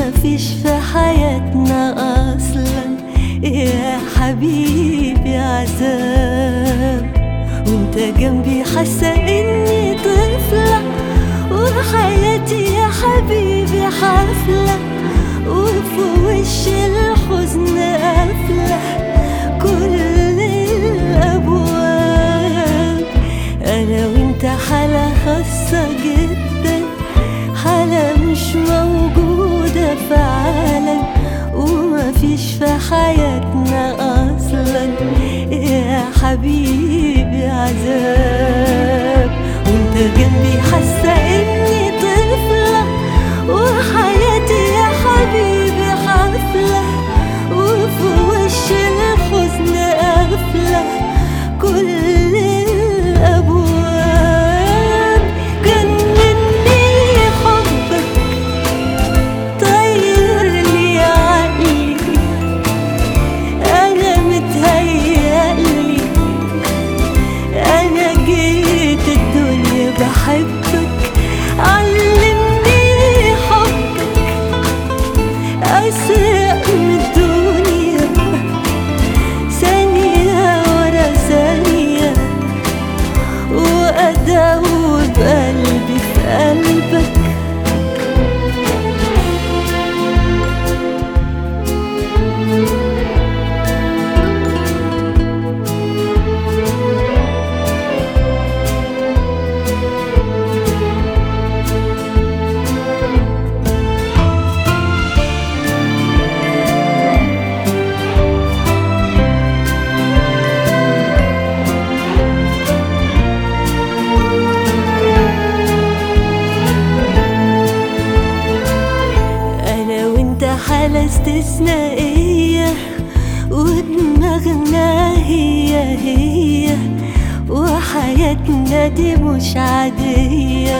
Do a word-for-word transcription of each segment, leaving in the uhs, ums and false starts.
ومفيش في حياتنا أصلا يا حبيبي عذاب، وانت جنبي حاسة اني طفلة، وحياتي يا حبيبي حفلة، وفي وش الحزن قافلة كل الأبواب. أنا وانت حالة خاصة جدا، حالة مش موجودة في عالم، ومفيش في حياتنا أصلا يا حبيبي عذاب، وانت جنبي حاسة اني طفلة، وحياتي يا حبيبي حفلة، وفي وش الحزن قافلة كل الأبواب. جنني حبك طيرلي عقلي، أنا متهيألي أنا جيت الدنيا بحبك. علمني حبك أسرق من الدنيا ثانية ورا ثانية، وأدوب قلبي في قلبك. حالة استثنائية ودماغنا هي هي، وحياتنا دي مش عادية،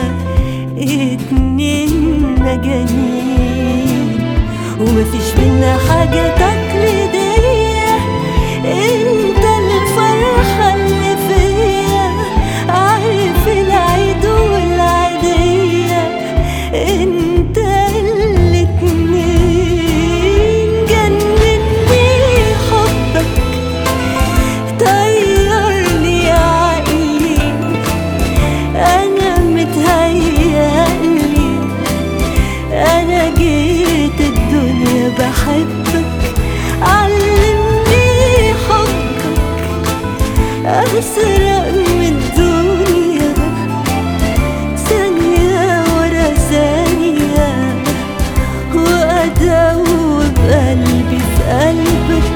اتنين مجانين ومفيش منا حاجة تقليدية. انت الفرحة اللي فيا، عارف العيد والعيدية، انت بحبك. علمني حبك أسرق من الدنيا ثانية ورا ثانية، وأدوب قلبي في قلبك.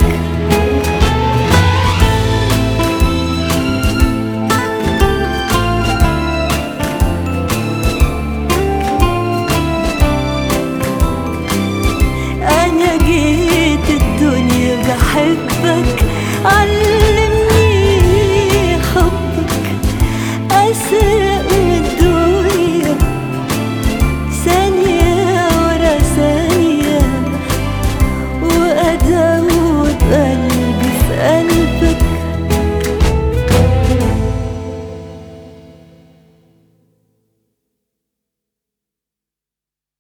بحبك. علمني حبك أسرق